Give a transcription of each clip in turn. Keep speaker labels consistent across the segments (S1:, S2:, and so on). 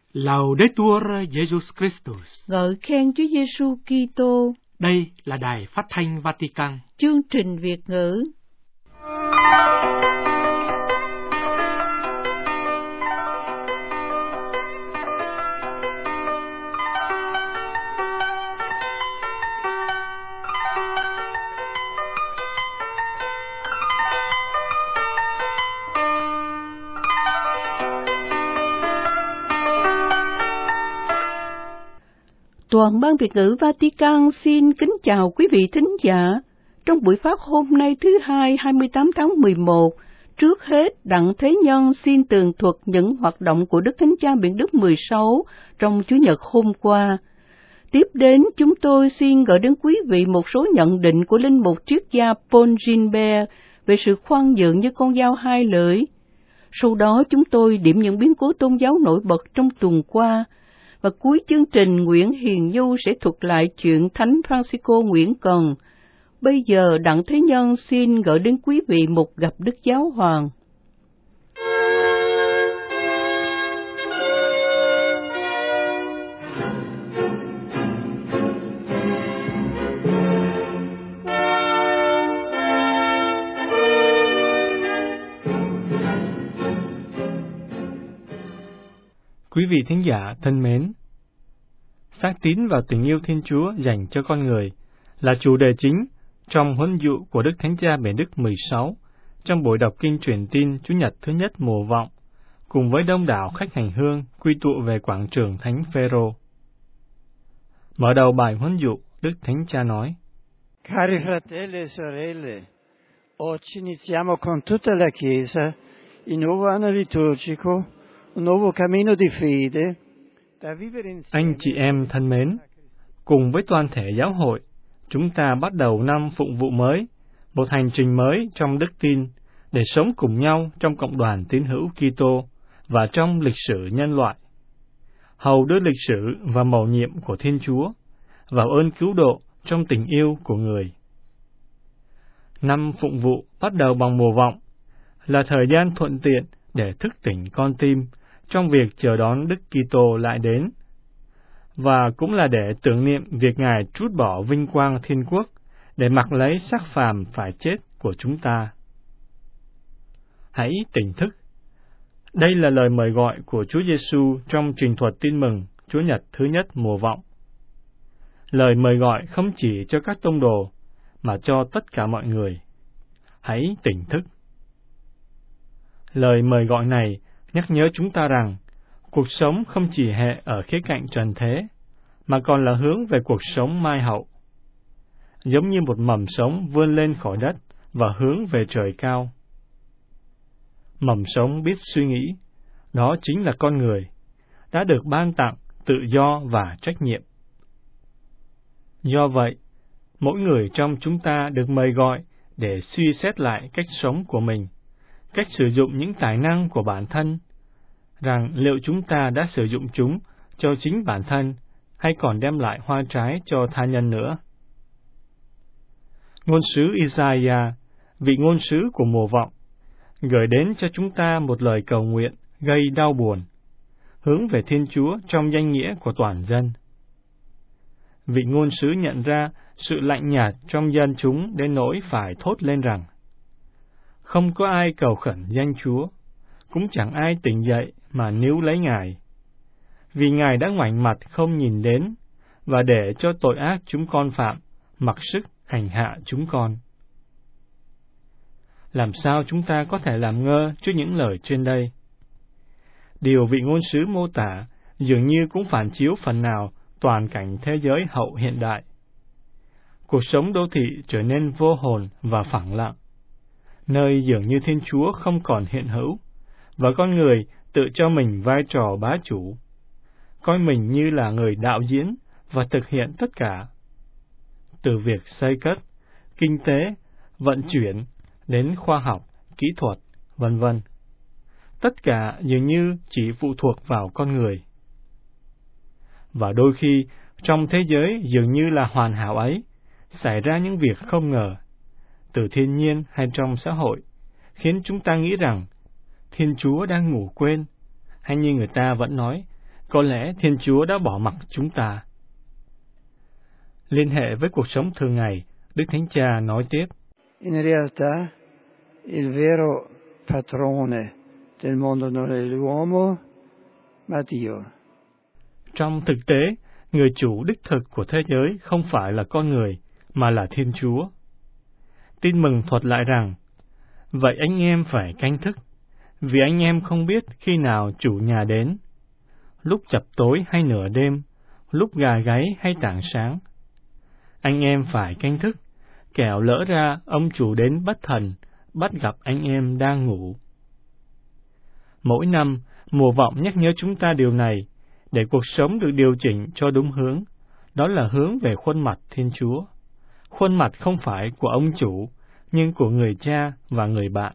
S1: Laudetur Jesus Christus.
S2: Ngợi khen Chúa Giêsu Kitô.
S1: Đây là Đài Phát thanh Vatican.
S2: Chương trình Việt ngữ. Toàn ban Việt ngữ Vatican xin kính chào quý vị thính giả. Trong buổi phát hôm nay thứ Hai 28 tháng 11, trước hết Đặng Thế Nhân xin tường thuật những hoạt động của Đức Thánh Cha Biển Đức 16 trong Chủ nhật hôm qua. Tiếp đến, chúng tôi xin gửi đến quý vị một số nhận định của linh mục triết gia Paul Gilbert về sự khoan nhượng như con dao hai lưỡi. Sau đó chúng tôi điểm những biến cố tôn giáo nổi bật trong tuần qua. Và cuối chương trình, Nguyễn Hiền Du sẽ thuật lại chuyện Thánh Francisco Nguyễn Cần. Bây giờ, Đặng Thế Nhân xin gửi đến quý vị một gặp Đức Giáo Hoàng.
S3: Quý vị thính giả thân mến, xác tín và tình yêu Thiên Chúa dành cho con người là chủ đề chính trong huấn dụ của Đức Thánh Cha Biển Đức 16 trong buổi đọc kinh truyền tin Chủ nhật thứ nhất mùa vọng, cùng với đông đảo khách hành hương quy tụ về quảng trường Thánh Phêrô. Mở đầu bài huấn dụ, Đức Thánh Cha nói:
S4: Cari fratelli e sorelle, oggi iniziamo con tutta la Chiesa il nuovo anno liturgico.
S3: Anh chị em thân mến, cùng với toàn thể giáo hội, chúng ta bắt đầu năm phụng vụ mới, một hành trình mới trong đức tin, để sống cùng nhau trong cộng đoàn tín hữu Kitô và trong lịch sử nhân loại, hầu đưa lịch sử và mầu nhiệm của Thiên Chúa vào ơn cứu độ trong tình yêu của người. Năm phụng vụ bắt đầu bằng mùa vọng, là thời gian thuận tiện để thức tỉnh con tim trong việc chờ đón Đức Kitô lại đến, và cũng là để tưởng niệm việc Ngài trút bỏ vinh quang thiên quốc để mặc lấy xác phàm phải chết của chúng ta. Hãy tỉnh thức. Đây là lời mời gọi của Chúa Giêsu trong trình thuật tin mừng Chúa Nhật thứ nhất mùa vọng. Lời mời gọi không chỉ cho các tông đồ, mà cho tất cả mọi người. Hãy tỉnh thức. Lời mời gọi này nhắc nhớ chúng ta rằng cuộc sống không chỉ hệ ở khía cạnh trần thế, mà còn là hướng về cuộc sống mai hậu. Giống như một mầm sống vươn lên khỏi đất và hướng về trời cao. Mầm sống biết suy nghĩ, đó chính là con người, đã được ban tặng tự do và trách nhiệm. Do vậy, mỗi người trong chúng ta được mời gọi để suy xét lại cách sống của mình, cách sử dụng những tài năng của bản thân, rằng liệu chúng ta đã sử dụng chúng cho chính bản thân hay còn đem lại hoa trái cho tha nhân nữa. Ngôn sứ Isaiah, vị ngôn sứ của mùa vọng, gửi đến cho chúng ta một lời cầu nguyện gây đau buồn, hướng về Thiên Chúa trong danh nghĩa của toàn dân. Vị ngôn sứ nhận ra sự lạnh nhạt trong dân chúng đến nỗi phải thốt lên rằng: không có ai cầu khẩn danh Chúa, cũng chẳng ai tỉnh dậy mà níu lấy Ngài, vì Ngài đã ngoảnh mặt không nhìn đến, và để cho tội ác chúng con phạm mặc sức hành hạ chúng con. Làm sao chúng ta có thể làm ngơ trước những lời trên đây? Điều vị ngôn sứ mô tả dường như cũng phản chiếu phần nào toàn cảnh thế giới hậu hiện đại. Cuộc sống đô thị trở nên vô hồn và phẳng lặng, nơi dường như Thiên Chúa không còn hiện hữu, và con người tự cho mình vai trò bá chủ, coi mình như là người đạo diễn và thực hiện tất cả. Từ việc xây cất, kinh tế, vận chuyển, đến khoa học, kỹ thuật, vân vân. Tất cả dường như chỉ phụ thuộc vào con người. Và đôi khi, trong thế giới dường như là hoàn hảo ấy, xảy ra những việc không ngờ, từ thiên nhiên hay trong xã hội, khiến chúng ta nghĩ rằng Thiên Chúa đang ngủ quên, hay như người ta vẫn nói, có lẽ Thiên Chúa đã bỏ mặc chúng ta. Liên hệ với cuộc sống thường ngày, Đức Thánh Cha nói tiếp:
S4: In realtà, il vero padrone del mondo non è l'uomo, ma Dio.
S3: Trong thực tế, người chủ đích thực của thế giới không phải là con người, mà là Thiên Chúa. Tin mừng thuật lại rằng, vậy anh em phải canh thức, vì anh em không biết khi nào chủ nhà đến, lúc chập tối hay nửa đêm, lúc gà gáy hay tảng sáng. Anh em phải canh thức, kẻo lỡ ra ông chủ đến bất thần, bắt gặp anh em đang ngủ. Mỗi năm, mùa vọng nhắc nhớ chúng ta điều này, để cuộc sống được điều chỉnh cho đúng hướng, đó là hướng về khuôn mặt Thiên Chúa. Khuôn mặt không phải của ông chủ, nhưng của người cha và người bạn.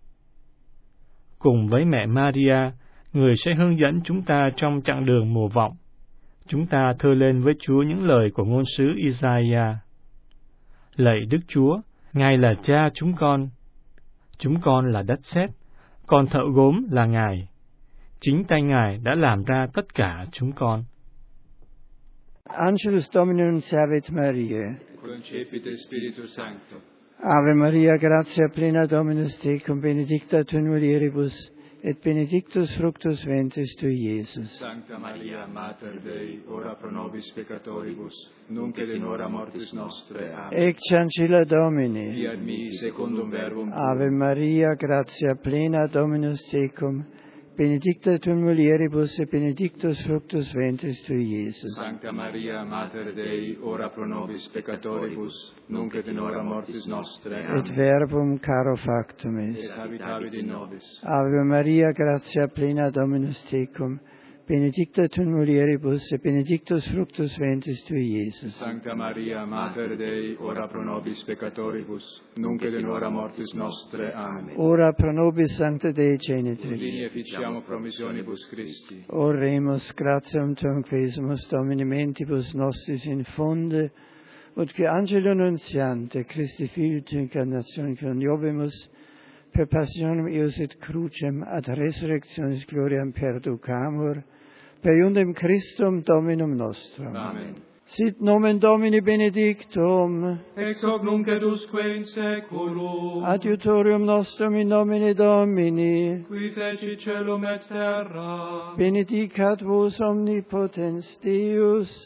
S3: Cùng với mẹ Maria, người sẽ hướng dẫn chúng ta trong chặng đường mùa vọng. Chúng ta thưa lên với Chúa những lời của ngôn sứ Isaiah: Lạy Đức Chúa, Ngài là cha chúng con là đất sét, còn thợ gốm là Ngài. Chính tay Ngài đã làm ra tất cả chúng con.
S4: Angelus Domini nunciavit Mariae.
S5: Concepite Spiritus Sancto.
S4: Ave Maria, gratia plena Dominus tecum, benedicta tu in mulieribus, et benedictus fructus ventris tui, Iesus.
S5: Sancta Maria, Mater Dei, ora pro nobis peccatoribus, nunc et in hora mortis nostre. Amen.
S4: Ecce ancilla Domini.
S5: Fiat mi secundum verbum tuum.
S4: Ave Maria, gratia plena Dominus tecum, benedicta tu in mulieribus, et benedictus fructus ventris tui, Iesus.
S5: Sancta Maria, Mater Dei, ora pro nobis peccatoribus, nunc et in hora mortis nostre. Amen.
S4: Et verbum caro factum est.
S5: Et habitavit in nobis.
S4: Ave Maria, gratia plena Dominus tecum, benedicta tu in mulieribus, et benedictus fructus ventris tui, Iesus.
S5: Sancta Maria, Mater Dei, ora pro nobis peccatoribus, nunc et in hora mortis nostre. Amen.
S4: Ora pro nobis Sancta Dei
S5: Udini
S4: Genitrix.
S5: efficiamo promissionibus Christi.
S4: Oremus gratiam tuam quesumus Domini mentibus nostris infunde, ut que angelo nuntiante Christi Filii tu incarnatione coniovimus, per passionem eius et crucem ad resurrectionis gloriam perducamur, per iundem Christum Dominum nostrum.
S5: Amen.
S4: Sit nomen Domini benedictum,
S1: Ex hoc nunc et usque in saeculum.
S4: adiutorium nostrum in nomine Domini,
S1: Qui feci celum et terra.
S4: benedicat vos omnipotens Deus,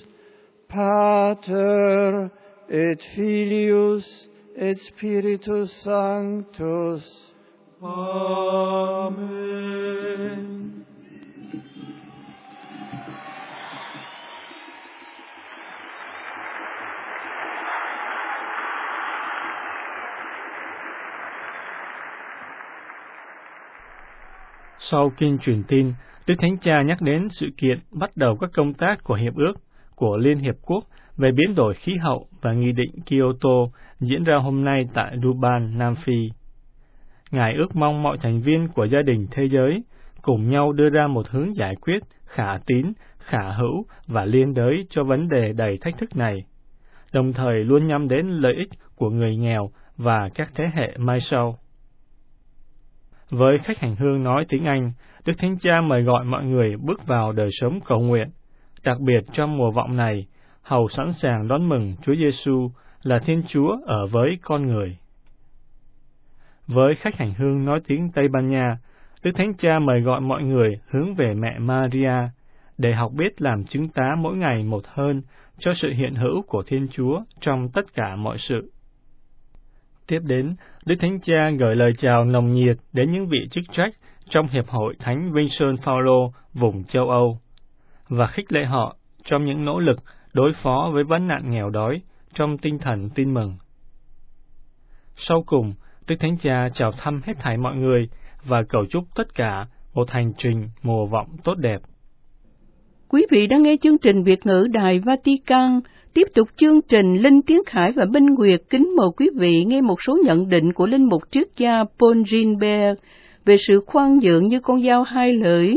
S4: Pater et Filius et Spiritus Sanctus.
S1: Amen.
S3: Sau kinh truyền tin, Đức Thánh Cha nhắc đến sự kiện bắt đầu các công tác của Hiệp ước của Liên Hiệp Quốc về biến đổi khí hậu và Nghị định Kyoto diễn ra hôm nay tại Durban, Nam Phi. Ngài ước mong mọi thành viên của gia đình thế giới cùng nhau đưa ra một hướng giải quyết khả tín, khả hữu và liên đới cho vấn đề đầy thách thức này, đồng thời luôn nhắm đến lợi ích của người nghèo và các thế hệ mai sau. Với khách hành hương nói tiếng Anh, Đức Thánh Cha mời gọi mọi người bước vào đời sống cầu nguyện, đặc biệt trong mùa vọng này, hầu sẵn sàng đón mừng Chúa Giêsu là Thiên Chúa ở với con người. Với khách hành hương nói tiếng Tây Ban Nha, Đức Thánh Cha mời gọi mọi người hướng về mẹ Maria để học biết làm chứng tá mỗi ngày một hơn cho sự hiện hữu của Thiên Chúa trong tất cả mọi sự. Tiếp đến, Đức Thánh Cha gửi lời chào nồng nhiệt đến những vị chức trách trong Hiệp hội Thánh Vinh Sơn Phao-lô vùng châu Âu và khích lệ họ trong những nỗ lực đối phó với vấn nạn nghèo đói trong tinh thần tin mừng. Sau cùng, Đức Thánh Cha chào thăm hết thảy mọi người và cầu chúc tất cả một hành trình mùa vọng tốt đẹp.
S2: Quý vị đang nghe chương trình Việt ngữ Đài Vatican. Tiếp tục chương trình, Linh Tiến Khải và Minh Nguyệt kính mời quý vị nghe một số nhận định của Linh mục triết gia Paul Gilbert về sự khoan nhượng như con dao hai lưỡi.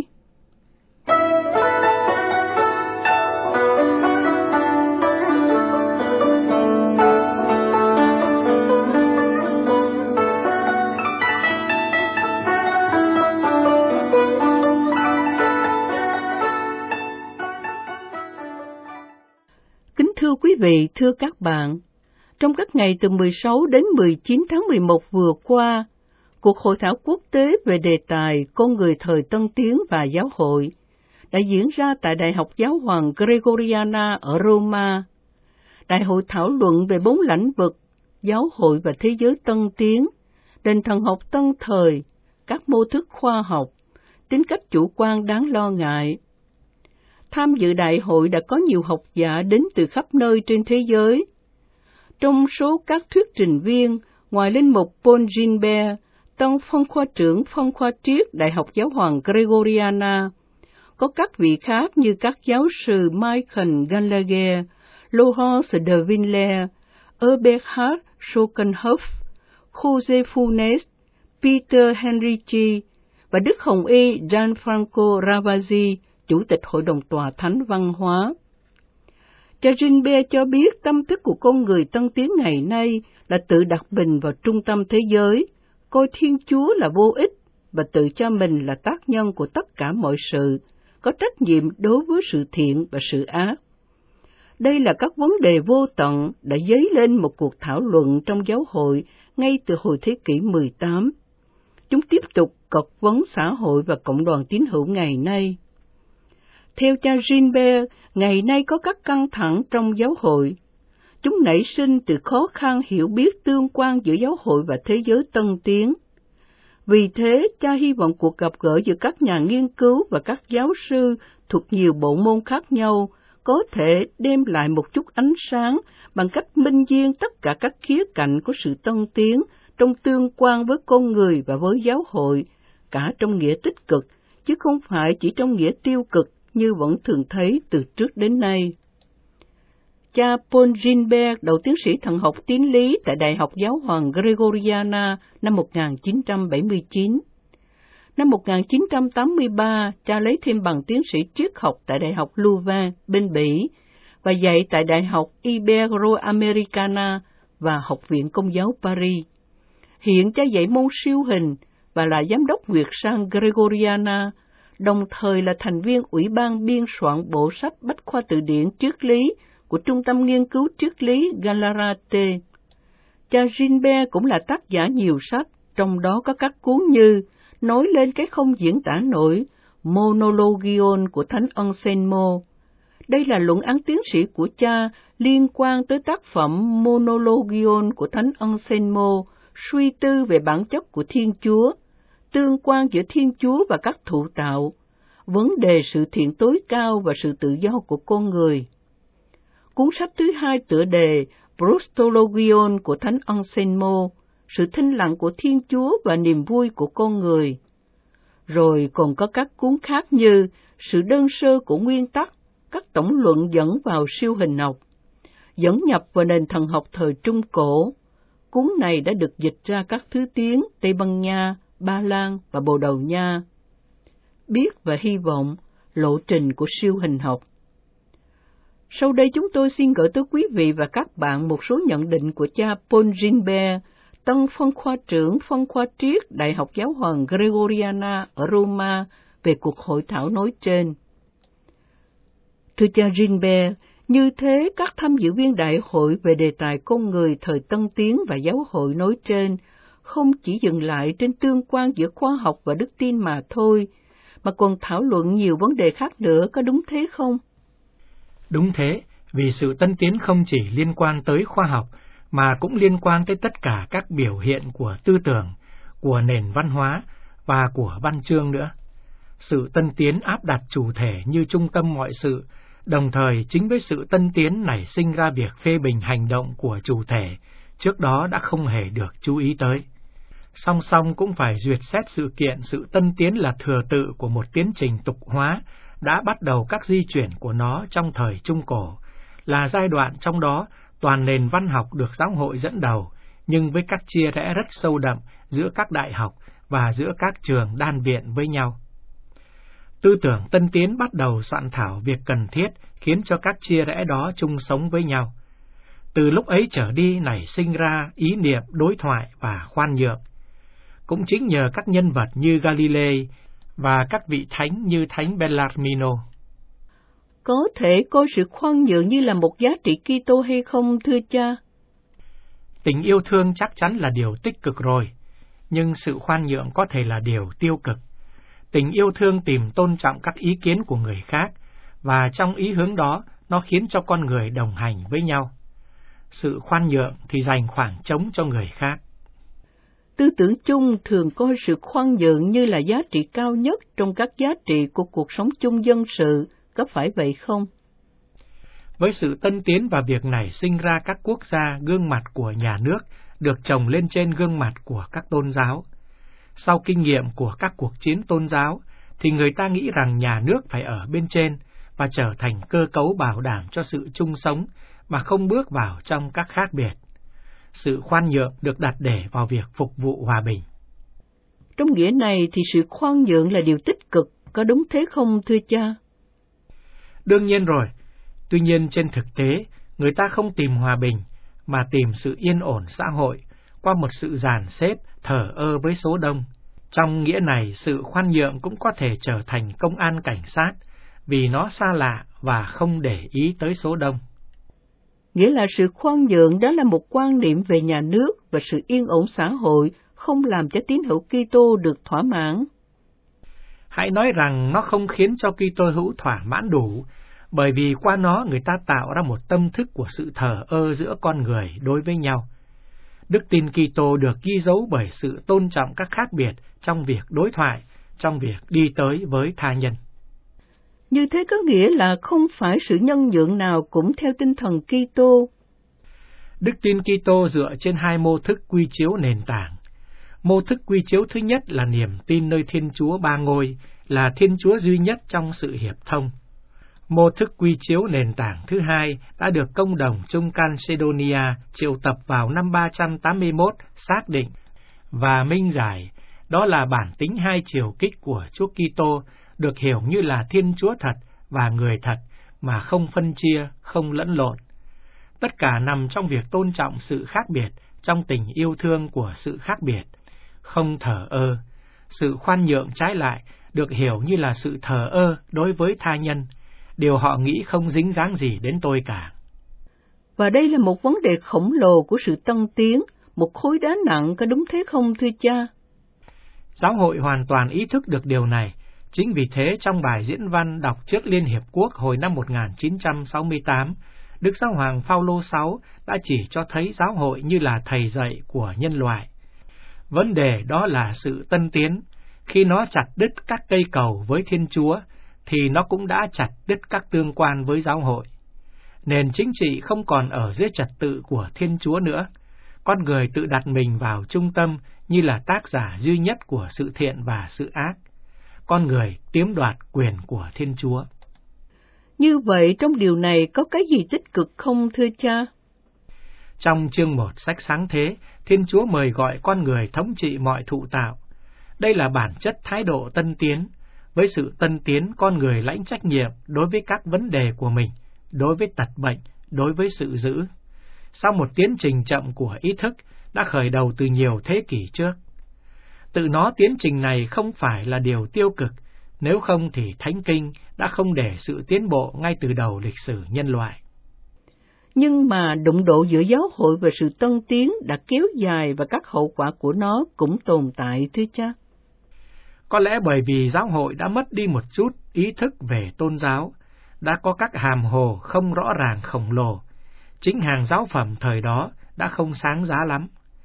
S2: Thưa quý vị, thưa các bạn, trong các ngày từ 16 đến 19 tháng 11 vừa qua, cuộc hội thảo quốc tế về đề tài con người thời Tân Tiến và giáo hội đã diễn ra tại Đại học Giáo hoàng Gregoriana ở Roma. Đại hội thảo luận về 4 lĩnh vực: giáo hội và thế giới tân tiến, nền thần học tân thời, các mô thức khoa học, tính cách chủ quan đáng lo ngại. Tham dự đại hội đã có nhiều học giả đến từ khắp nơi trên thế giới. Trong số các thuyết trình viên, ngoài linh mục Paul Gilbert, tân phân khoa trưởng phân khoa triết Đại học Giáo hoàng Gregoriana, có các vị khác như các giáo sư Michael Gallagher, Laurence de Villers, Eberhard Schockenhoff, Jose Funes, Peter Henrici và Đức Hồng Y Gianfranco Ravasi, Chủ tịch Hội đồng Tòa Thánh Văn hóa. Cha Gilbert cho biết tâm thức của con người tân tiến ngày nay là tự đặt mình vào trung tâm thế giới, coi Thiên Chúa là vô ích và tự cho mình là tác nhân của tất cả mọi sự, có trách nhiệm đối với sự thiện và sự ác. Đây là các vấn đề vô tận đã dấy lên một cuộc thảo luận trong giáo hội ngay từ hồi thế kỷ 18. Chúng tiếp tục cật vấn xã hội và cộng đoàn tín hữu ngày nay. Theo cha Gilbert, ngày nay có các căng thẳng trong giáo hội. Chúng nảy sinh từ khó khăn hiểu biết tương quan giữa giáo hội và thế giới tân tiến. Vì thế, cha hy vọng cuộc gặp gỡ giữa các nhà nghiên cứu và các giáo sư thuộc nhiều bộ môn khác nhau có thể đem lại một chút ánh sáng bằng cách minh diên tất cả các khía cạnh của sự tân tiến trong tương quan với con người và với giáo hội, cả trong nghĩa tích cực, chứ không phải chỉ trong nghĩa tiêu cực như vẫn thường thấy từ trước đến nay. Cha Paul Gilbert, đầu tiến sĩ thần học tín lý tại Đại học Giáo hoàng Gregoriana năm 1979. Năm 1983, cha lấy thêm bằng tiến sĩ triết học tại Đại học Louvain, bên Bỉ, và dạy tại Đại học Ibero-Americana và Học viện Công giáo Paris. Hiện cha dạy môn siêu hình và là giám đốc Nguyệt Sang Gregoriana, đồng thời là thành viên Ủy ban biên soạn bộ sách Bách khoa từ điển triết lý của Trung tâm Nghiên cứu Triết lý Gallarate. Cha Gilbert cũng là tác giả nhiều sách, trong đó có các cuốn như Nói lên cái không diễn tả nổi, Monologion của Thánh Anselmo. Đây là luận án tiến sĩ của cha liên quan tới tác phẩm Monologion của Thánh Anselmo, suy tư về bản chất của Thiên Chúa, tương quan giữa Thiên Chúa và các thụ tạo, vấn đề sự thiện tối cao và sự tự do của con người. Cuốn sách thứ hai tựa đề Prostologion của Thánh Anselmo, sự thinh lặng của Thiên Chúa và niềm vui của con người. Rồi còn có các cuốn khác như Sự đơn sơ của nguyên tắc, các tổng luận dẫn vào siêu hình học, dẫn nhập vào nền thần học thời Trung Cổ. Cuốn này đã được dịch ra các thứ tiếng Tây Ban Nha, Ba Lan và Bồ Đào Nha. Biết và hy vọng, lộ trình của siêu hình học. Sau đây chúng tôi xin gửi tới quý vị và các bạn một số nhận định của cha Paul Gilbert, tân phân khoa trưởng phân khoa triết Đại học Giáo hoàng Gregoriana ở Roma về cuộc hội thảo nói trên. Thưa cha Gilbert, như thế các tham dự viên đại hội về đề tài con người thời Tân Tiến và giáo hội nói trên không chỉ dừng lại trên tương quan giữa khoa học và đức tin mà thôi, mà còn thảo luận nhiều vấn đề khác nữa, có đúng thế không?
S3: Đúng thế, vì sự tân tiến không chỉ liên quan tới khoa học, mà cũng liên quan tới tất cả các biểu hiện của tư tưởng, của nền văn hóa và của văn chương nữa. Sự tân tiến áp đặt chủ thể như trung tâm mọi sự, đồng thời chính với sự tân tiến nảy sinh ra việc phê bình hành động của chủ thể, trước đó đã không hề được chú ý tới. Song song cũng phải duyệt xét sự kiện sự tân tiến là thừa tự của một tiến trình tục hóa, đã bắt đầu các di chuyển của nó trong thời Trung Cổ, là giai đoạn trong đó toàn nền văn học được giáo hội dẫn đầu, nhưng với các chia rẽ rất sâu đậm giữa các đại học và giữa các trường đan viện với nhau. Tư tưởng tân tiến bắt đầu soạn thảo việc cần thiết khiến cho các chia rẽ đó chung sống với nhau. Từ lúc ấy trở đi nảy sinh ra ý niệm đối thoại và khoan nhượng. Cũng chính nhờ các nhân vật như Galilei và các vị thánh như Thánh Bellarmino.
S2: có thể coi sự khoan nhượng như là một giá trị Kitô hay không, thưa cha?
S6: Tình yêu thương chắc chắn là điều tích cực rồi, nhưng sự khoan nhượng có thể là điều tiêu cực. Tình yêu thương tìm tôn trọng các ý kiến của người khác, và trong ý hướng đó, nó khiến cho con người đồng hành với nhau. Sự khoan nhượng thì dành khoảng trống cho người khác.
S2: Tư tưởng chung thường coi sự khoan nhượng như là giá trị cao nhất trong các giá trị của cuộc sống chung dân sự, có phải vậy không?
S6: Với sự tân tiến và việc nảy sinh ra các quốc gia, gương mặt của nhà nước được chồng lên trên gương mặt của các tôn giáo. Sau kinh nghiệm của các cuộc chiến tôn giáo, thì người ta nghĩ rằng nhà nước phải ở bên trên và trở thành cơ cấu bảo đảm cho sự chung sống mà không bước vào trong các khác biệt. Sự khoan nhượng được đặt để vào việc phục vụ hòa bình.
S2: Trong nghĩa này thì sự khoan nhượng là điều tích cực, có đúng thế không, thưa cha?
S6: Đương nhiên rồi. Tuy nhiên trên thực tế, người ta không tìm hòa bình, mà tìm sự yên ổn xã hội qua một sự dàn xếp, thờ ơ với số đông. Trong nghĩa này, sự khoan nhượng cũng có thể trở thành công an cảnh sát, vì nó xa lạ và không để ý tới số đông.
S2: Nghĩa là sự khoan nhượng đó là một quan niệm về nhà nước và sự yên ổn xã hội không làm cho tín hữu Kitô được thỏa mãn.
S6: Hãy nói rằng nó không khiến cho Kitô hữu thỏa mãn đủ, bởi vì qua nó người ta tạo ra một tâm thức của sự thờ ơ giữa con người đối với nhau. Đức tin Kitô được ghi dấu bởi sự tôn trọng các khác biệt trong việc đối thoại, trong việc đi tới với tha nhân.
S2: Như thế có nghĩa là không phải sự nhân nhượng nào cũng theo tinh thần Kitô.
S6: Đức tin Kitô dựa trên hai mô thức quy chiếu nền tảng. Mô thức quy chiếu thứ nhất là niềm tin nơi Thiên Chúa Ba Ngôi, là Thiên Chúa duy nhất trong sự hiệp thông. Mô thức quy chiếu nền tảng thứ hai đã được Công đồng Trung Calcedonia triệu tập vào năm 381 xác định và minh giải, đó là bản tính hai chiều kích của Chúa Kitô được hiểu như là Thiên Chúa thật và người thật mà không phân chia, không lẫn lộn. Tất cả nằm trong việc tôn trọng sự khác biệt, trong tình yêu thương của sự khác biệt, không thờ ơ. Sự khoan nhượng trái lại được hiểu như là sự thờ ơ đối với tha nhân, điều họ nghĩ không dính dáng gì đến tôi cả.
S2: Và đây là một vấn đề khổng lồ của sự tân tiến, một khối đá nặng, có đúng thế không, thưa cha?
S6: Giáo hội hoàn toàn ý thức được điều này. Chính vì thế, trong bài diễn văn đọc trước Liên Hiệp Quốc hồi năm 1968, Đức Giáo hoàng Phaolô VI đã chỉ cho thấy giáo hội như là thầy dạy của nhân loại. Vấn đề đó là sự tân tiến. Khi nó chặt đứt các cây cầu với Thiên Chúa, thì nó cũng đã chặt đứt các tương quan với giáo hội. Nền chính trị không còn ở dưới trật tự của Thiên Chúa nữa. Con người tự đặt mình vào trung tâm như là tác giả duy nhất của sự thiện và sự ác. Con người chiếm đoạt quyền của Thiên Chúa.
S2: Như vậy, trong điều này có cái gì tích cực không, thưa cha?
S6: Trong chương 1 sách Sáng Thế, Thiên Chúa mời gọi con người thống trị mọi thụ tạo. Đây là bản chất thái độ tân tiến. Với sự tân tiến, con người lãnh trách nhiệm đối với các vấn đề của mình, đối với tật bệnh, đối với sự dữ. Sau một tiến trình chậm của ý thức đã khởi đầu từ nhiều thế kỷ trước. Tự nó tiến trình này không phải là điều tiêu cực, nếu không thì Thánh Kinh đã không để sự tiến bộ ngay từ đầu lịch sử nhân loại.
S2: Nhưng mà đụng độ giữa giáo hội và sự tân tiến đã kéo dài và các hậu quả của nó cũng tồn tại, thưa cha.
S6: Có lẽ bởi vì giáo hội đã mất đi một chút ý thức về tôn giáo, đã có các hàm hồ không rõ ràng khổng lồ. Chính hàng giáo phẩm thời đó đã không sáng giá lắm.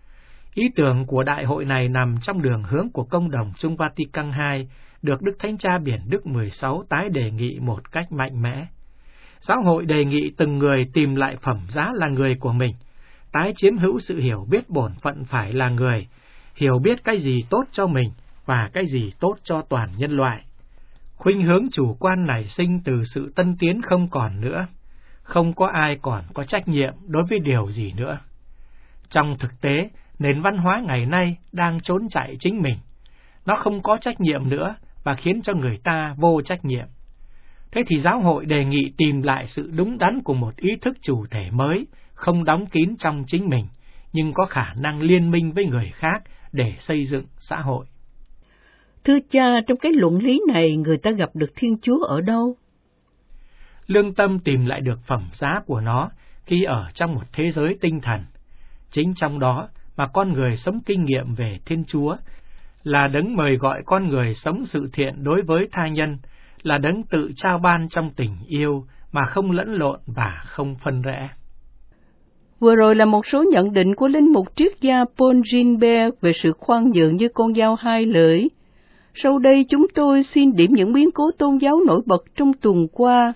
S6: Ý tưởng của đại hội này nằm trong đường hướng của Công đồng Trung Vatican II, được Đức Thánh Cha Biển Đức 16 tái đề nghị một cách mạnh mẽ. Giáo hội đề nghị từng người tìm lại phẩm giá là người của mình, tái chiếm hữu sự hiểu biết bổn phận phải là người, hiểu biết cái gì tốt cho mình và cái gì tốt cho toàn nhân loại. Khuynh hướng chủ quan nảy sinh từ sự tân tiến không còn nữa, không có ai còn có trách nhiệm đối với điều gì nữa. Trong thực tế, nền văn hóa ngày nay đang trốn chạy chính mình. Nó không có trách nhiệm nữa và khiến cho người ta vô trách nhiệm. Thế thì giáo hội đề nghị tìm lại sự đúng đắn của một ý thức chủ thể mới, không đóng kín trong chính mình, nhưng có khả năng liên minh với người khác để xây dựng xã hội.
S2: Thưa cha, trong cái luận lý này người ta gặp được Thiên Chúa ở đâu?
S6: lương tâm tìm lại được phẩm giá của nó khi ở trong một thế giới tinh thần. Chính trong đó mà con người sống kinh nghiệm về Thiên Chúa, là đấng mời gọi con người sống sự thiện đối với tha nhân, là đấng tự trao ban trong tình yêu mà không lẫn lộn và không phân rẽ.
S2: Vừa rồi là một số nhận định của linh mục triết gia Paul Gilbert về sự khoan nhượng như con dao hai lưỡi. Sau đây chúng tôi xin điểm những biến cố tôn giáo nổi bật trong tuần qua.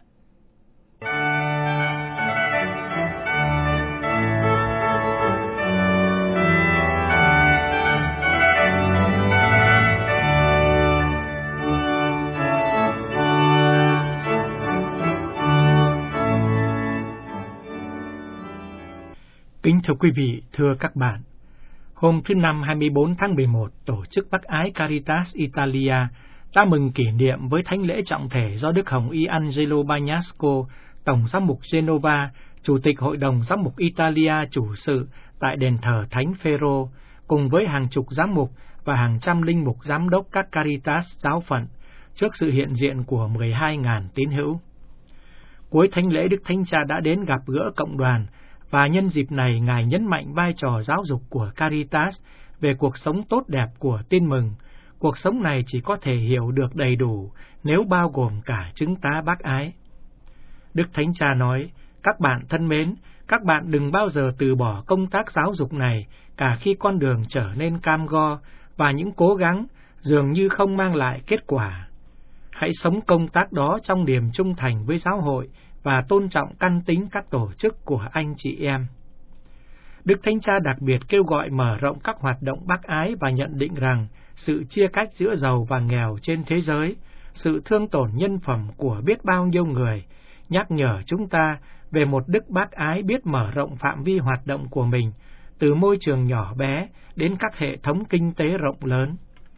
S6: Kính thưa quý vị, thưa các bạn, hôm thứ Năm 24 tháng 11, Tổ chức Bác Ái Caritas Italia đã mừng kỷ niệm với thánh lễ trọng thể do Đức Hồng Y Angelo Bagnasco, Tổng giám mục Genova, Chủ tịch Hội đồng Giám mục Italia chủ sự tại đền thờ Thánh Phêrô, cùng với hàng chục giám mục và hàng trăm linh mục giám đốc các Caritas giáo phận, trước sự hiện diện của 12.000 tín hữu. Cuối thánh lễ, Đức Thánh Cha đã đến gặp gỡ cộng đoàn, và nhân dịp này Ngài nhấn mạnh vai trò giáo dục của Caritas về cuộc sống tốt đẹp của tin mừng. Cuộc sống này chỉ có thể hiểu được đầy đủ nếu bao gồm cả chứng tá bác ái. Đức Thánh Cha nói, các bạn thân mến, các bạn đừng bao giờ từ bỏ công tác giáo dục này, cả khi con đường trở nên cam go và những cố gắng dường như không mang lại kết quả. Hãy sống công tác đó trong niềm trung thành với giáo hội và tôn trọng căn tính các tổ chức của anh chị em. Đức Thánh Cha đặc biệt kêu gọi mở rộng các hoạt động bác ái và nhận định rằng sự chia cách giữa giàu và nghèo trên thế giới, sự thương tổn nhân phẩm của biết bao nhiêu người, nhắc nhở chúng ta về một đức bác ái biết mở rộng phạm vi hoạt động của mình, từ môi trường nhỏ bé đến các hệ thống kinh tế rộng lớn.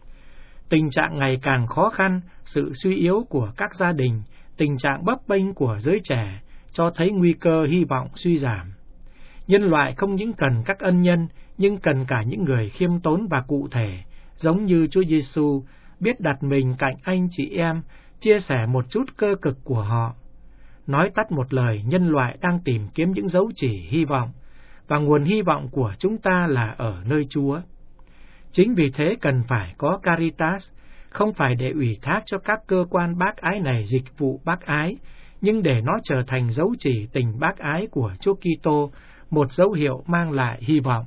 S6: Tình trạng ngày càng khó khăn, sự suy yếu của các gia đình, tình trạng bấp bênh của giới trẻ cho thấy nguy cơ hy vọng suy giảm. Nhân loại không những cần các ân nhân, nhưng cần cả những người khiêm tốn và cụ thể, giống như Chúa Giêsu biết đặt mình cạnh anh chị em, chia sẻ một chút cơ cực của họ. Nói tắt một lời, nhân loại đang tìm kiếm những dấu chỉ hy vọng, và nguồn hy vọng của chúng ta là ở nơi Chúa. Chính vì thế cần phải có Caritas, không phải để ủy thác cho các cơ quan bác ái này dịch vụ bác ái, nhưng để nó trở thành dấu chỉ tình bác ái của Chúa Kitô, một dấu hiệu mang lại hy vọng.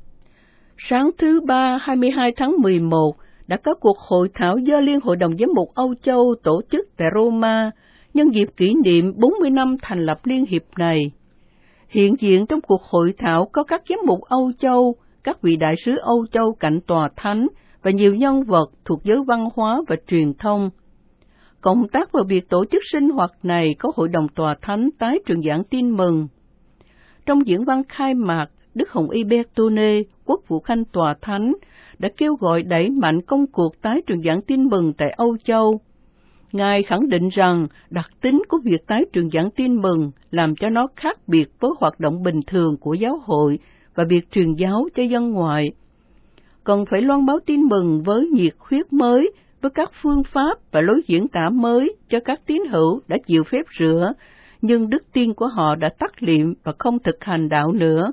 S2: Sáng thứ Ba 22 tháng 11 đã có cuộc hội thảo do Liên hội đồng Giám mục Âu Châu tổ chức tại Roma nhân dịp kỷ niệm 40 năm thành lập liên hiệp này. Hiện diện trong cuộc hội thảo có các giám mục Âu Châu, các vị đại sứ Âu Châu cạnh tòa thánh và nhiều nhân vật thuộc giới văn hóa và truyền thông. Cộng tác vào việc tổ chức sinh hoạt này có Hội đồng Tòa Thánh tái truyền giảng tin mừng. Trong diễn văn khai mạc, Đức Hồng Y Bertone, Quốc vụ Khanh Tòa Thánh, đã kêu gọi đẩy mạnh công cuộc tái truyền giảng tin mừng tại Âu Châu. Ngài khẳng định rằng đặc tính của việc tái truyền giảng tin mừng làm cho nó khác biệt với hoạt động bình thường của giáo hội và việc truyền giáo cho dân ngoại. Cần phải loan báo tin mừng với nhiệt huyết mới, với các phương pháp và lối diễn tả mới cho các tín hữu đã chịu phép rửa, nhưng đức tin của họ đã tắt liệm và không thực hành đạo nữa.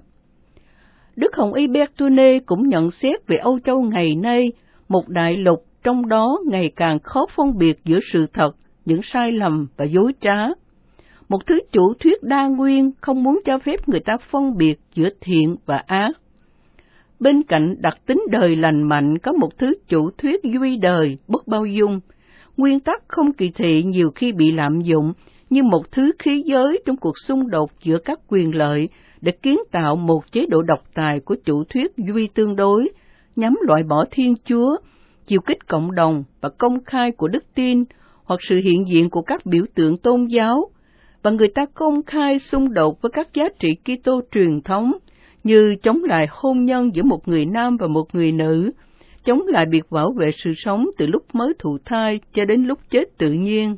S2: Đức Hồng Y Bertone cũng nhận xét về Âu Châu ngày nay, một đại lục trong đó ngày càng khó phân biệt giữa sự thật, những sai lầm và dối trá. Một thứ chủ thuyết đa nguyên không muốn cho phép người ta phân biệt giữa thiện và ác. Bên cạnh đặc tính đời lành mạnh có một thứ chủ thuyết duy đời, bất bao dung. Nguyên tắc không kỳ thị nhiều khi bị lạm dụng như một thứ khí giới trong cuộc xung đột giữa các quyền lợi để kiến tạo một chế độ độc tài của chủ thuyết duy tương đối, nhằm loại bỏ Thiên Chúa, chiều kích cộng đồng và công khai của đức tin hoặc sự hiện diện của các biểu tượng tôn giáo, và người ta công khai xung đột với các giá trị Kitô truyền thống như chống lại hôn nhân giữa một người nam và một người nữ, chống lại việc bảo vệ sự sống từ lúc mới thụ thai cho đến lúc chết tự nhiên.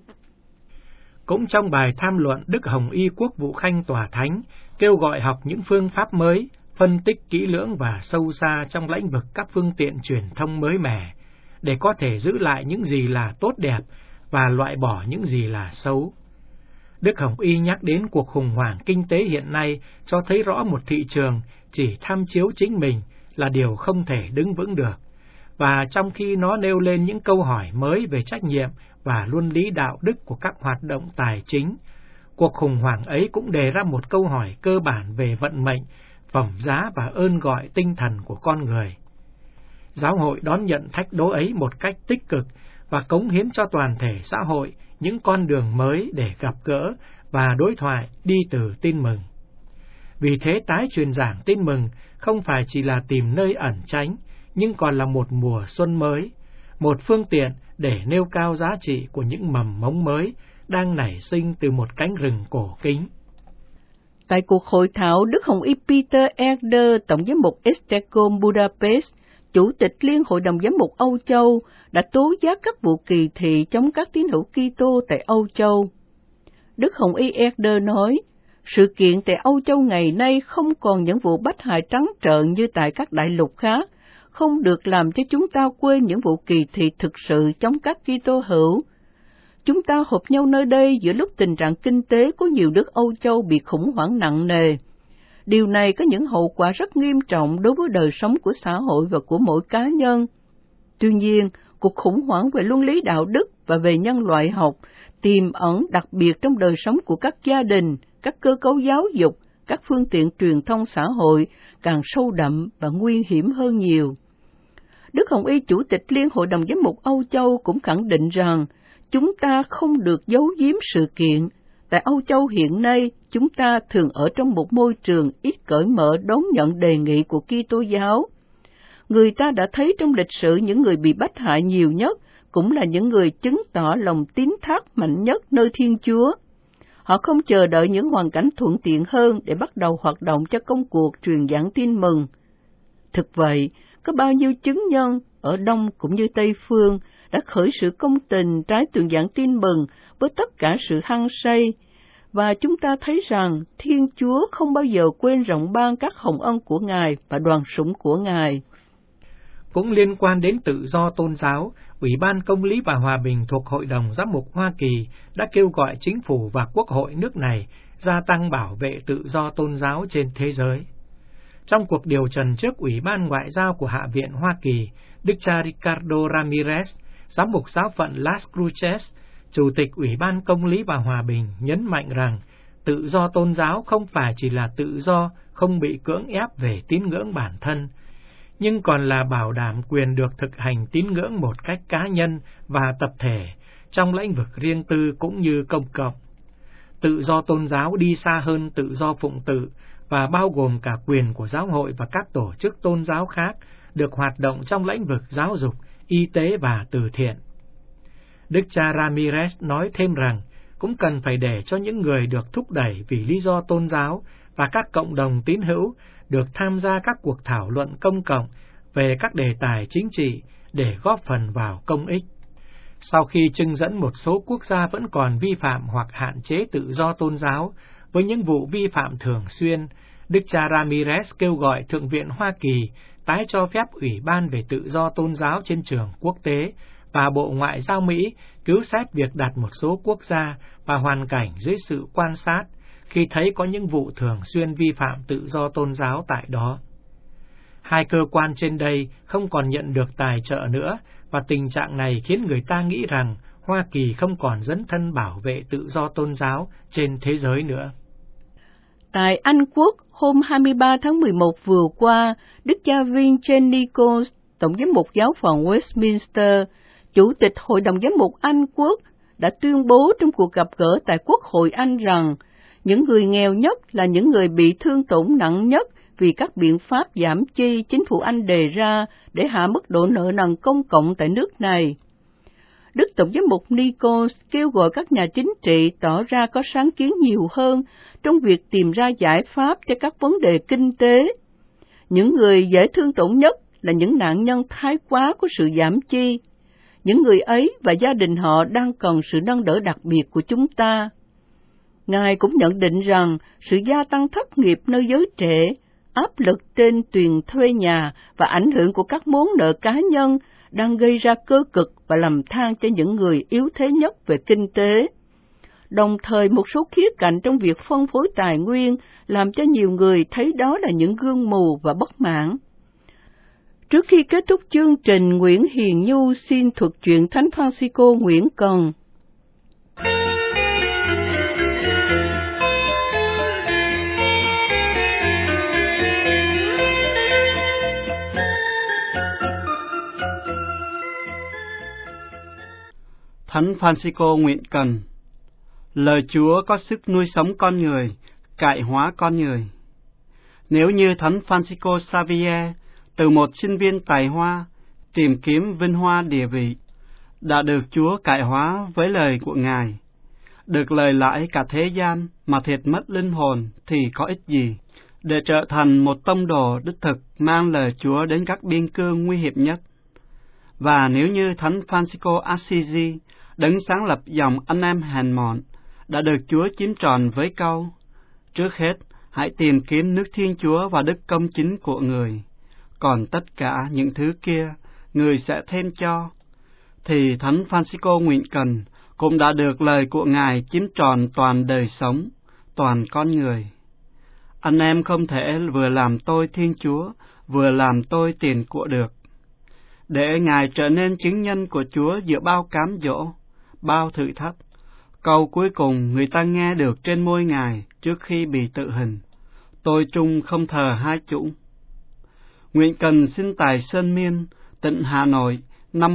S6: Cũng trong bài tham luận, Đức Hồng Y Quốc vụ Khanh Tòa Thánh kêu gọi học những phương pháp mới, phân tích kỹ lưỡng và sâu xa trong lĩnh vực các phương tiện truyền thông mới mẻ, để có thể giữ lại những gì là tốt đẹp và loại bỏ những gì là xấu. Đức Hồng Y nhắc đến cuộc khủng hoảng kinh tế hiện nay cho thấy rõ một thị trường chỉ tham chiếu chính mình là điều không thể đứng vững được. Và trong khi nó nêu lên những câu hỏi mới về trách nhiệm và luân lý đạo đức của các hoạt động tài chính, cuộc khủng hoảng ấy cũng đề ra một câu hỏi cơ bản về vận mệnh, phẩm giá và ơn gọi tinh thần của con người. Giáo hội đón nhận thách đố ấy một cách tích cực và cống hiến cho toàn thể xã hội những con đường mới để gặp gỡ và đối thoại đi từ tin mừng. Vì thế tái truyền giảng tin mừng không phải chỉ là tìm nơi ẩn tránh, nhưng còn là một mùa xuân mới, một phương tiện để nêu cao giá trị của những mầm mống mới đang nảy sinh từ một cánh rừng cổ kính.
S2: Tại cuộc hội thảo, Đức Hồng Y Peter Eder, Tổng giám mục Esztergom Budapest, Chủ tịch Liên hội đồng giám mục Âu Châu, đã tố giác các vụ kỳ thị chống các tín hữu Kitô tại Âu Châu. Đức Hồng Y Eder nói, sự kiện tại Âu Châu ngày nay không còn những vụ bách hại trắng trợn như tại các đại lục khác, không được làm cho chúng ta quên những vụ kỳ thị thực sự chống các Kitô hữu. Chúng ta họp nhau nơi đây giữa lúc tình trạng kinh tế của nhiều nước Âu Châu bị khủng hoảng nặng nề. Điều này có những hậu quả rất nghiêm trọng đối với đời sống của xã hội và của mỗi cá nhân. Tuy nhiên, cuộc khủng hoảng về luân lý đạo đức và về nhân loại học tiềm ẩn đặc biệt trong đời sống của các gia đình, các cơ cấu giáo dục, các phương tiện truyền thông xã hội càng sâu đậm và nguy hiểm hơn nhiều. Đức Hồng Y, Chủ tịch Liên hội đồng giám mục Âu Châu cũng khẳng định rằng chúng ta không được giấu giếm sự kiện. Tại Âu Châu hiện nay, chúng ta thường ở trong một môi trường ít cởi mở đón nhận đề nghị của Kitô giáo. Người ta đã thấy trong lịch sử những người bị bách hại nhiều nhất cũng là những người chứng tỏ lòng tín thác mạnh nhất nơi Thiên Chúa. Họ không chờ đợi những hoàn cảnh thuận tiện hơn để bắt đầu hoạt động cho công cuộc truyền giảng tin mừng. Thực vậy, có bao nhiêu chứng nhân ở Đông cũng như Tây Phương đã khởi sự công tình trái truyền giảng tin mừng với tất cả sự hăng say, và chúng ta thấy rằng Thiên Chúa không bao giờ quên rộng ban các hồng ân của Ngài và đoàn sủng của Ngài.
S6: Cũng liên quan đến tự do tôn giáo, Ủy ban Công lý và Hòa bình thuộc Hội đồng Giám mục Hoa Kỳ đã kêu gọi chính phủ và quốc hội nước này gia tăng bảo vệ tự do tôn giáo trên thế giới. Trong cuộc điều trần trước Ủy ban Ngoại giao của Hạ viện Hoa Kỳ, Đức cha Ricardo Ramirez, giám mục giáo phận Las Cruces, Chủ tịch Ủy ban Công lý và Hòa bình nhấn mạnh rằng tự do tôn giáo không phải chỉ là tự do không bị cưỡng ép về tín ngưỡng bản thân, nhưng còn là bảo đảm quyền được thực hành tín ngưỡng một cách cá nhân và tập thể trong lĩnh vực riêng tư cũng như công cộng. Tự do tôn giáo đi xa hơn tự do phụng tự và bao gồm cả quyền của giáo hội và các tổ chức tôn giáo khác được hoạt động trong lĩnh vực giáo dục, y tế và từ thiện. Đức cha Ramirez nói thêm rằng cũng cần phải để cho những người được thúc đẩy vì lý do tôn giáo và các cộng đồng tín hữu được tham gia các cuộc thảo luận công cộng về các đề tài chính trị để góp phần vào công ích. Sau khi trưng dẫn một số quốc gia vẫn còn vi phạm hoặc hạn chế tự do tôn giáo với những vụ vi phạm thường xuyên, Đức cha Ramirez kêu gọi Thượng viện Hoa Kỳ tái cho phép Ủy ban về tự do tôn giáo trên trường quốc tế và Bộ Ngoại giao Mỹ cứu xét việc đặt một số quốc gia và hoàn cảnh dưới sự quan sát khi thấy có những vụ thường xuyên vi phạm tự do tôn giáo tại đó. Hai cơ quan trên đây không còn nhận được tài trợ nữa, và tình trạng này khiến người ta nghĩ rằng Hoa Kỳ không còn dấn thân bảo vệ tự do tôn giáo trên thế giới nữa.
S2: Tại Anh Quốc, hôm 23 tháng 11 vừa qua, Đức cha Vincent Nichols, Tổng giám mục giáo phận Westminster, Chủ tịch Hội đồng Giám mục Anh Quốc, đã tuyên bố trong cuộc gặp gỡ tại Quốc hội Anh rằng những người nghèo nhất là những người bị thương tổn nặng nhất vì các biện pháp giảm chi chính phủ Anh đề ra để hạ mức độ nợ nần công cộng tại nước này. Đức Tổng giám mục Nichols kêu gọi các nhà chính trị tỏ ra có sáng kiến nhiều hơn trong việc tìm ra giải pháp cho các vấn đề kinh tế. Những người dễ thương tổn nhất là những nạn nhân thái quá của sự giảm chi. Những người ấy và gia đình họ đang cần sự nâng đỡ đặc biệt của chúng ta. Ngài cũng nhận định rằng sự gia tăng thất nghiệp nơi giới trẻ, áp lực trên tiền thuê nhà và ảnh hưởng của các món nợ cá nhân đang gây ra cơ cực và lầm than cho những người yếu thế nhất về kinh tế. đồng thời một số khía cạnh trong việc phân phối tài nguyên làm cho nhiều người thấy đó là những gương mù và bất mãn. Trước khi kết thúc chương trình, Nguyễn Hiền Nhu xin thuật chuyện Thánh Francisco Nguyễn Cần.
S7: Thánh Francisco nguyện cần. Lời Chúa có sức nuôi sống con người, cải hóa con người. Nếu như Thánh Francisco Xavier, từ một sinh viên tài hoa, tìm kiếm vinh hoa địa vị, đã được Chúa cải hóa với lời của Ngài, được lời lãi cả thế gian mà thiệt mất linh hồn thì có ích gì, để trở thành một tông đồ đích thực mang lời Chúa đến các biên cương nguy hiểm nhất. Và nếu như Thánh Francisco Assisi, đấng sáng lập dòng anh em hèn mọn, đã được Chúa chiếm trọn với câu: trước hết, hãy tìm kiếm nước Thiên Chúa và đức công chính của người, còn tất cả những thứ kia, người sẽ thêm cho. Thì Thánh Francisco nguyện cần cũng đã được lời của Ngài chiếm trọn toàn đời sống, toàn con người. Anh em không thể vừa làm tôi Thiên Chúa, vừa làm tôi tiền của được. Để Ngài trở nên chứng nhân của Chúa giữa bao cám dỗ, bao thử thách, câu cuối cùng người ta nghe được trên môi Ngài trước khi bị tự hình: tôi trung không thờ hai chủ. Nguyện cần sinh tại Sơn Miên, tỉnh Hà Nội, năm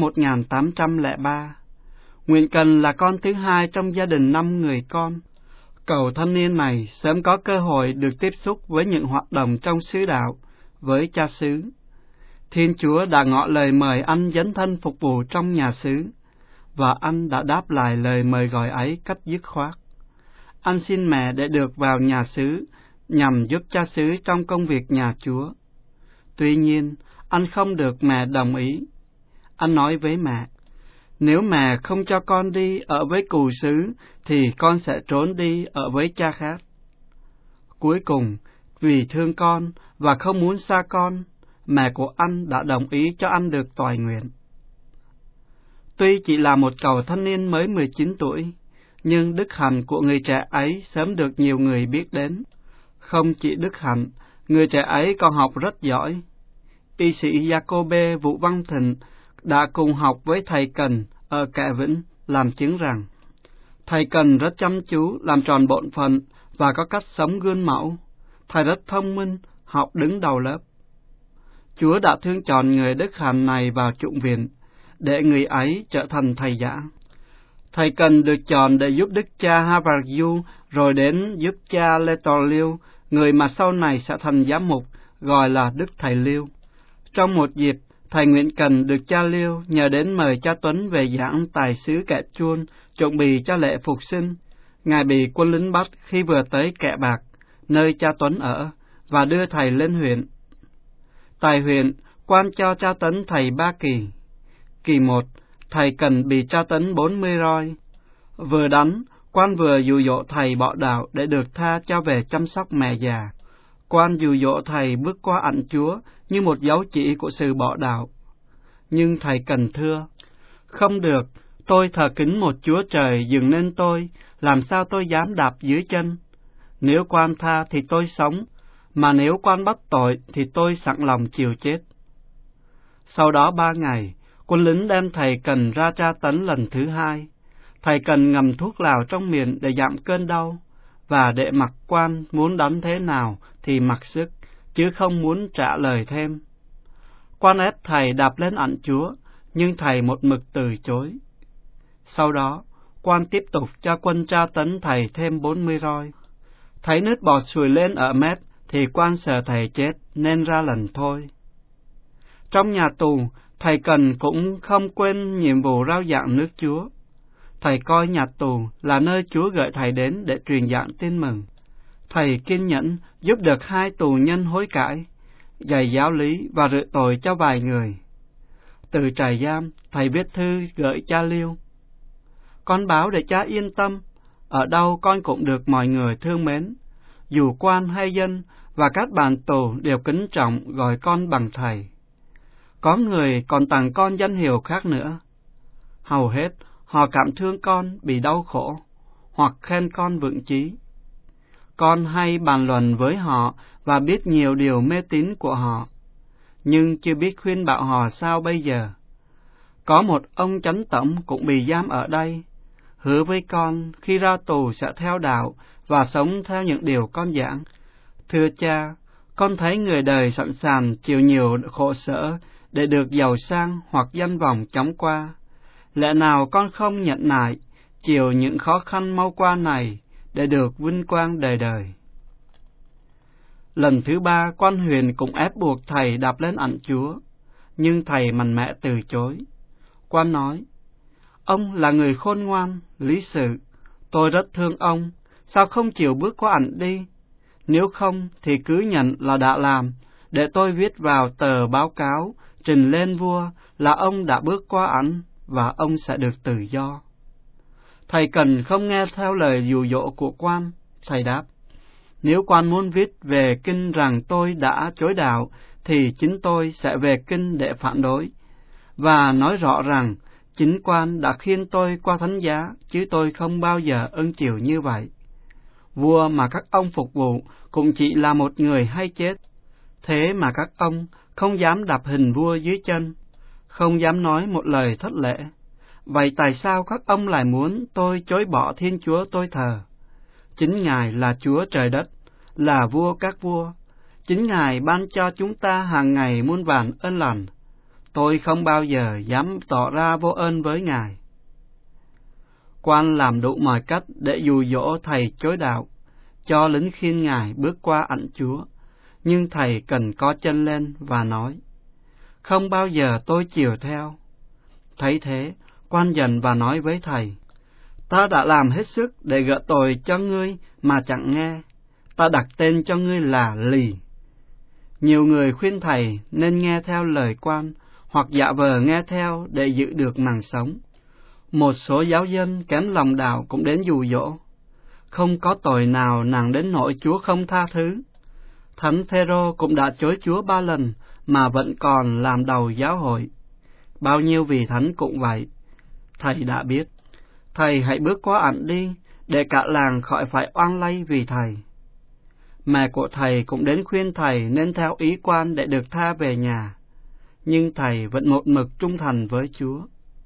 S7: 1803. Nguyện cần là con thứ hai trong gia đình 5 người con. Cầu thanh niên này sớm có cơ hội được tiếp xúc với những hoạt động trong xứ đạo, với cha xứ. Thiên Chúa đã ngỏ lời mời anh dấn thân phục vụ trong nhà xứ, và anh đã đáp lại lời mời gọi ấy cách dứt khoát. Anh xin mẹ để được vào nhà xứ, nhằm giúp cha xứ trong công việc nhà Chúa. Tuy nhiên, anh không được mẹ đồng ý. Anh nói với mẹ: nếu mẹ không cho con đi ở với cù xứ, thì con sẽ trốn đi ở với cha khác. Cuối cùng, vì thương con và không muốn xa con, mẹ của anh đã đồng ý cho anh được toại nguyện. Tuy chỉ là một cậu thanh niên mới 19 tuổi, nhưng đức hạnh của người trẻ ấy sớm được nhiều người biết đến. Không chỉ đức hạnh, người trẻ ấy còn học rất giỏi. Y sĩ Jacobe Vũ Văn Thịnh đã cùng học với thầy Cần ở Kẻ Vĩnh, làm chứng rằng thầy Cần rất chăm chú, làm tròn bổn phận và có cách sống gương mẫu. Thầy rất thông minh, học đứng đầu lớp. Chúa đã thương chọn người đức hạnh này vào chụng viện, để người ấy trở thành thầy giảng. Thầy Cần được chọn để giúp đức cha Harvard Du, rồi đến giúp cha Lê Tò Liêu, người mà sau này sẽ thành giám mục, gọi là Đức Thầy Liêu. Trong một dịp, thầy Nguyễn Cần được cha Liêu nhờ đến mời cha Tuấn về giảng tại xứ Kẻ Chuôn, chuẩn bị cho lễ phục sinh. Ngài bị quân lính bắt khi vừa tới Kẻ Bạc, nơi cha Tuấn ở, và đưa thầy lên huyện. Tại huyện, quan cho cha Tuấn thầy 3 kỳ. Kỳ 1, thầy Cần bị tra tấn 40 roi. Vừa đánh, quan vừa dụ dỗ thầy bỏ đạo để được tha cho về chăm sóc mẹ già. Quan dụ dỗ thầy bước qua ảnh Chúa như một dấu chỉ của sự bỏ đạo. Nhưng thầy Cần thưa: không được, tôi thờ kính một Chúa Trời dựng nên tôi, làm sao tôi dám đạp dưới chân? Nếu quan tha thì tôi sống, mà nếu quan bắt tội thì tôi sẵn lòng chịu chết. Sau đó 3 ngày, quân lính đem thầy Cần ra tra tấn lần thứ 2. Thầy Cần ngầm thuốc lào trong miệng để giảm cơn đau, và để mặc quan muốn đánh thế nào thì mặc sức, chứ không muốn trả lời thêm. Quan ép thầy đạp lên ảnh Chúa, nhưng thầy một mực từ chối. Sau đó, quan tiếp tục cho quân tra tấn thầy thêm 40 roi. Thấy nước bọt sùi lên ở mép, thì quan sợ thầy chết nên ra lần thôi. Trong nhà tù, thầy Cần cũng không quên nhiệm vụ rao giảng nước Chúa. Thầy coi nhà tù là nơi Chúa gửi thầy đến để truyền giảng tin mừng. Thầy kiên nhẫn giúp được 2 tù nhân hối cải, dạy giáo lý và rửa tội cho vài người. Từ trại giam, thầy viết thư gửi cha Liêu: con báo để cha yên tâm, ở đâu con cũng được mọi người thương mến, dù quan hay dân, và các bạn tù đều kính trọng gọi con bằng thầy. Có người còn tặng con danh hiệu khác nữa. Hầu hết, họ cảm thương con bị đau khổ, hoặc khen con vững chí. Con hay bàn luận với họ và biết nhiều điều mê tín của họ, nhưng chưa biết khuyên bảo họ sao bây giờ. Có một ông chánh tổng cũng bị giam ở đây, hứa với con khi ra tù sẽ theo đạo và sống theo những điều con giảng. Thưa cha, con thấy người đời sẵn sàng chịu nhiều khổ sở để được giàu sang hoặc danh vọng chóng qua. Lẽ nào con không nhận nại, chịu những khó khăn mau qua này để được vinh quang đời đời? Lần thứ 3, quan Huyền cũng ép buộc thầy đạp lên ảnh Chúa, nhưng thầy mạnh mẽ từ chối. Quan nói, ông là người khôn ngoan, lý sự, tôi rất thương ông, sao không chịu bước qua ảnh đi? Nếu không thì cứ nhận là đã làm, để tôi viết vào tờ báo cáo, trình lên vua là ông đã bước qua ảnh và ông sẽ được tự do. Thầy cần không nghe theo lời dụ dỗ của quan. Thầy đáp, nếu quan muốn viết về kinh rằng tôi đã chối đạo, thì chính tôi sẽ về kinh để phản đối, và nói rõ rằng chính quan đã khiêng tôi qua thánh giá, chứ tôi không bao giờ ưng chịu như vậy. Vua mà các ông phục vụ cũng chỉ là một người hay chết, thế mà các ông không dám đạp hình vua dưới chân, không dám nói một lời thất lễ. Vậy tại sao các ông lại muốn tôi chối bỏ Thiên Chúa tôi thờ? Chính Ngài là Chúa trời đất, là vua các vua. Chính Ngài ban cho chúng ta hàng ngày muôn vàn ơn lành. Tôi không bao giờ dám tỏ ra vô ơn với Ngài. Quan làm đủ mọi cách để dụ dỗ thầy chối đạo, cho lính khiêng Ngài bước qua ảnh Chúa. Nhưng thầy cần có chân lên và nói, không bao giờ tôi chiều theo. Thấy thế, quan giận và nói với thầy, ta đã làm hết sức để gỡ tội cho ngươi mà chẳng nghe. Ta đặt tên cho ngươi là Lì. Nhiều người khuyên thầy nên nghe theo lời quan, hoặc giả vờ nghe theo để giữ được mạng sống. Một số giáo dân kém lòng đạo cũng đến dụ dỗ. Không có tội nào nặng đến nỗi Chúa không tha thứ. Thánh Phêrô cũng đã chối Chúa 3 lần mà vẫn còn làm đầu giáo hội. Bao nhiêu vị thánh cũng vậy. Thầy đã biết. Thầy hãy bước qua ảnh đi, để cả làng khỏi phải oan lây vì thầy. Mẹ của thầy cũng đến khuyên thầy nên theo ý quan để được tha về nhà. Nhưng thầy vẫn một mực trung thành với Chúa.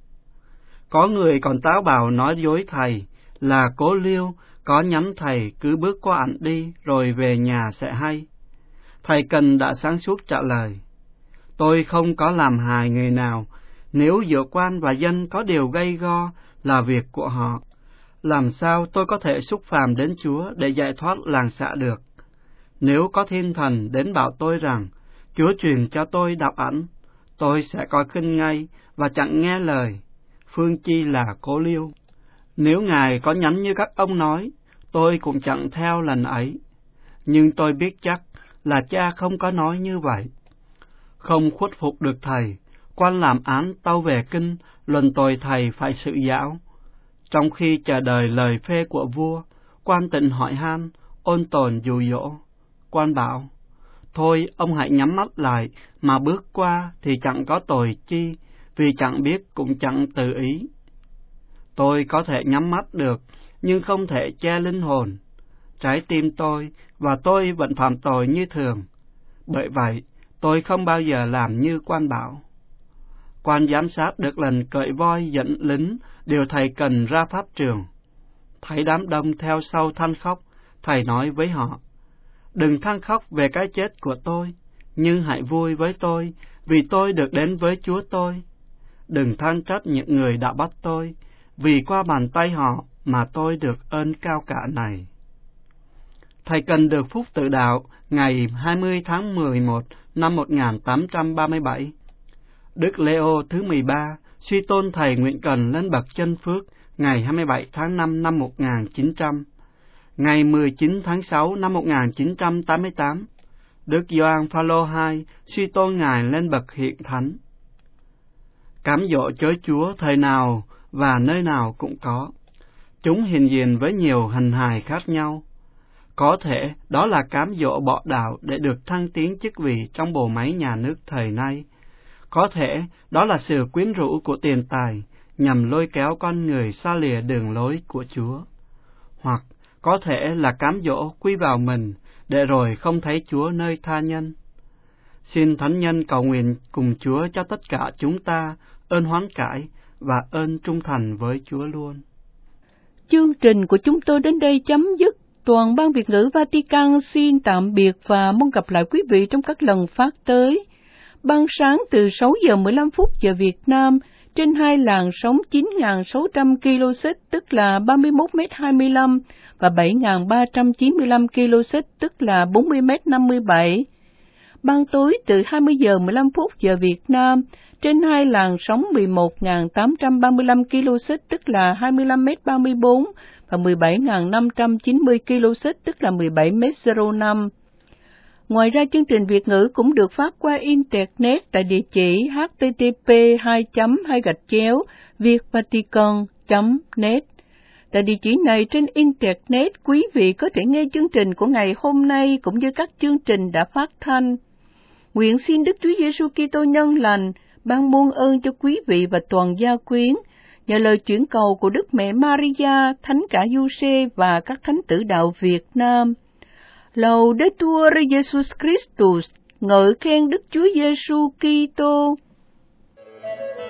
S7: Có người còn táo bạo nói dối thầy là Cố Liêu có nhắm thầy cứ bước qua ảnh đi rồi về nhà sẽ hay. Thầy Cần đã sáng suốt trả lời, tôi không có làm hại người nào. Nếu giữa quan và dân có điều gây go là việc của họ, làm sao tôi có thể xúc phạm đến Chúa để giải thoát làng xã được? Nếu có thiên thần đến bảo tôi rằng Chúa truyền cho tôi đọc ảnh, tôi sẽ coi khinh ngay và chẳng nghe lời, phương chi là Cố Liêu. Nếu Ngài có nhắn như các ông nói, tôi cũng chẳng theo lần ấy. Nhưng tôi biết chắc là cha không có nói như vậy. Không khuất phục được thầy, quan làm án tâu về kinh, luận tội thầy phải sự giảo. Trong khi chờ đợi lời phê của vua, quan tịnh hỏi han, ôn tồn dụ dỗ. Quan bảo, thôi ông hãy nhắm mắt lại, mà bước qua thì chẳng có tội chi, vì chẳng biết cũng chẳng tự ý. Tôi có thể nhắm mắt được, nhưng không thể che linh hồn, trái tim tôi, và tôi vẫn phạm tội như thường. Bởi vậy, tôi không bao giờ làm như quan bảo. Quan giám sát được lần cởi voi dẫn lính, điều thầy Cần ra pháp trường. Thấy đám đông theo sau than khóc, thầy nói với họ, đừng than khóc về cái chết của tôi, nhưng hãy vui với tôi, vì tôi được đến với Chúa tôi. Đừng than trách những người đã bắt tôi, vì qua bàn tay họ mà tôi được ơn cao cả này. Thầy Cần được phúc tự đạo ngày 20 tháng 11 năm 1837. Đức Leo thứ 13 suy tôn thầy Nguyễn Cần lên bậc chân phước ngày 27 tháng 5 năm 1900. Ngày 19 tháng 6 năm 1988, Đức Gioan Phaolô II suy tôn Ngài lên bậc hiện thánh. Cám dỗ chối Chúa thời nào và nơi nào cũng có. Chúng hiện diện với nhiều hình hài khác nhau. Có thể đó là cám dỗ bỏ đạo để được thăng tiến chức vị trong bộ máy nhà nước thời nay. Có thể đó là sự quyến rũ của tiền tài nhằm lôi kéo con người xa lìa đường lối của Chúa. hoặc có thể là cám dỗ quy vào mình để rồi không thấy Chúa nơi tha nhân. Xin Thánh Nhân cầu nguyện cùng Chúa cho tất cả chúng ta ơn hoán cải và ơn trung thành với Chúa luôn.
S2: Chương trình của chúng tôi đến đây chấm dứt. Toàn ban Việt ngữ Vatican xin tạm biệt và mong gặp lại quý vị trong các lần phát tới. Ban sáng từ 6 giờ 15 phút giờ Việt Nam trên hai làn sóng 9.600 kHz tức là 31m25 và 7.395 kHz tức là 40m57. Ban tối từ 20 giờ 15 phút giờ Việt Nam trên hai làn sóng 11.835 kHz tức là 25m34 và 17.590 kHz tức là 17m05. Ngoài ra, chương trình Việt ngữ cũng được phát qua Internet tại địa chỉ http://việtvatican.net. Tại địa chỉ này trên Internet, quý vị có thể nghe chương trình của ngày hôm nay cũng như các chương trình đã phát thanh. Nguyện xin Đức Chúa Giêsu Kitô nhân lành ban muôn ơn cho quý vị và toàn gia quyến, nhờ lời chuyển cầu của Đức Mẹ Maria, Thánh cả Giuse và các thánh tử đạo Việt Nam. Laudetur Jesus Christus, ngợi khen Đức Chúa Giêsu Kitô.